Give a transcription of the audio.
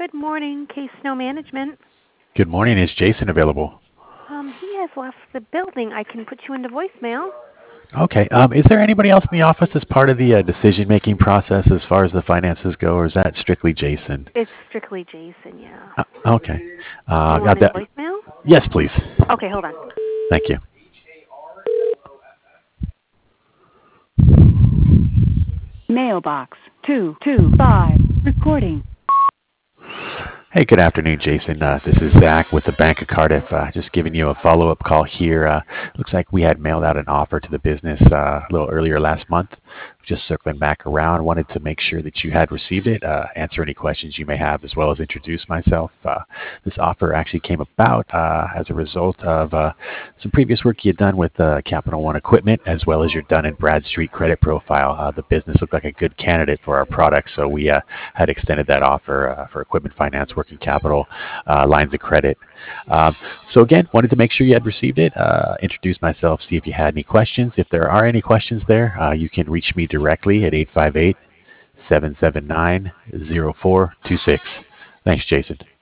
Good morning, Case Snow Management. Good morning. Is Jason available? He has left the building. I can put you into voicemail. Okay. Is there anybody else in the office that's part of the decision-making process as far as the finances go, or is that strictly Jason? It's strictly Jason, yeah. Okay. Do you want his voicemail? Yes, please. Okay, hold on. Thank you. Mailbox 225. Recording. Hey, good afternoon, Jason. This is Zach with the Bank of Cardiff. Just giving you a follow-up call here. Looks like we had mailed out an offer to the business a little earlier last month. Just circling back around, wanted to make sure that you had received it, answer any questions you may have, as well as introduce myself. This offer actually came about as a result of some previous work you had done with Capital One equipment, as well as your Dun & Bradstreet credit profile. The business looked like a good candidate for our product, so we had extended that offer for equipment finance, working capital, lines of credit. So again, wanted to make sure you had received it, introduce myself, see if you had any questions. If there are any questions there, you can reach me directly at 858-779-0426. Thanks, Jason.